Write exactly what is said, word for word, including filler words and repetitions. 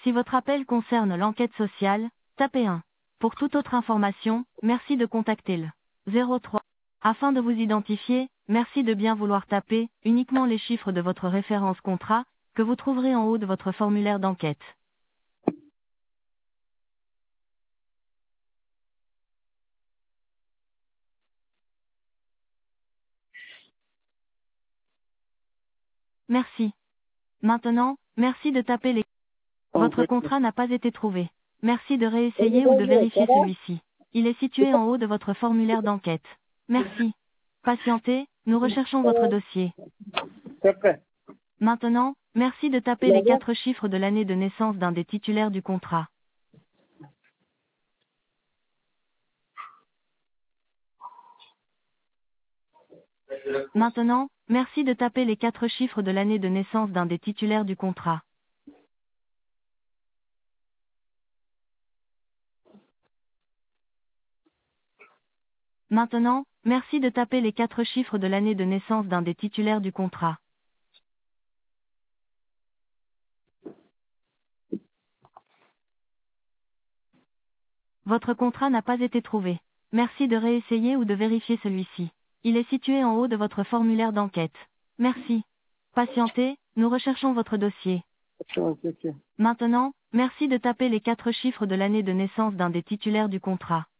Si votre appel concerne l'enquête sociale, tapez un. Pour toute autre information, merci de contacter le zéro trois. Afin de vous identifier, merci de bien vouloir taper uniquement les chiffres de votre référence contrat, que vous trouverez en haut de votre formulaire d'enquête. Merci. Maintenant, merci de taper les... Votre contrat n'a pas été trouvé. Merci de réessayer ou de vérifier celui-ci. Il est situé en haut de votre formulaire d'enquête. Merci. Patientez, nous recherchons votre dossier. C'est prêt. Maintenant, merci de taper les quatre chiffres de l'année de naissance d'un des titulaires du contrat. Maintenant, merci de taper les quatre chiffres de l'année de naissance d'un des titulaires du contrat. Maintenant, merci de taper les quatre chiffres de l'année de naissance d'un des titulaires du contrat. Votre contrat n'a pas été trouvé. Merci de réessayer ou de vérifier celui-ci. Il est situé en haut de votre formulaire d'enquête. Merci. Patientez, nous recherchons votre dossier. Ok, ok. Maintenant, merci de taper les quatre chiffres de l'année de naissance d'un des titulaires du contrat.